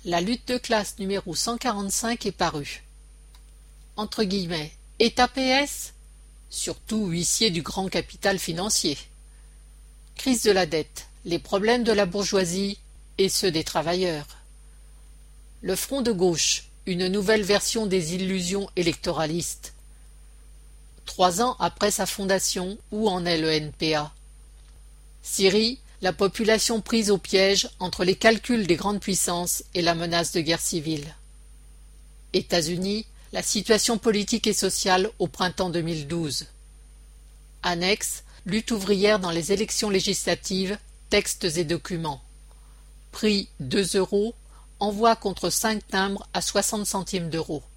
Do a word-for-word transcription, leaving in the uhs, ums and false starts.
La lutte de classe numéro cent quarante-cinq est parue. Entre guillemets, État P S, surtout huissier du grand capital financier. Crise de la dette, les problèmes de la bourgeoisie et ceux des travailleurs. Le Front de gauche, une nouvelle version des illusions électoralistes. Trois ans après sa fondation, où en est le N P A? Syrie, la population prise au piège entre les calculs des grandes puissances et la menace de guerre civile. États-Unis, la situation politique et sociale au printemps deux mille douze. Annexe, lutte ouvrière dans les élections législatives, textes et documents. Prix deux euros, envoi contre cinq timbres à soixante centimes d'euros.